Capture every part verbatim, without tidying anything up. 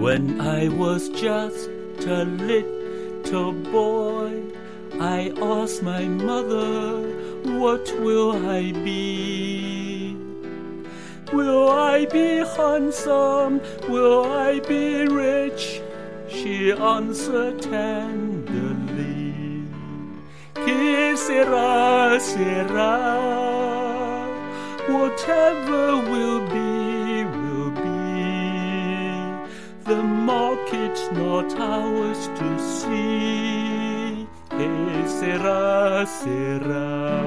When I was just a little boy, I asked my mother, what will I be? Will I be handsome? Will I be rich? She answered tenderly, Que sera, sera. Whatever will be, will be. The market's not ours to see. Que sera, sera.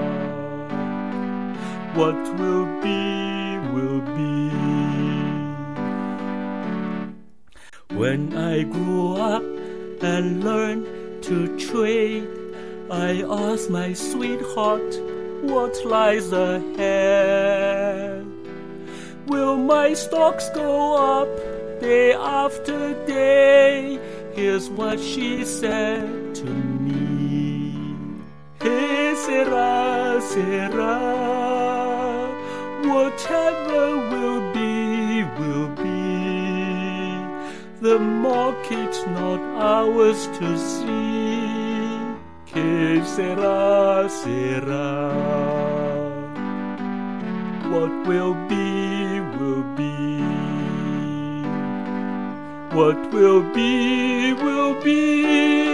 What will be, will be. When I grew up and learned to trade, I asked my sweetheart, what lies ahead? Will my stocks go up day after day? Here's what she said to me. Hey, sera, sera. Whatever will be, will be. The market's not ours to see. Que sera, sera. What will be, will be. What will be, will be.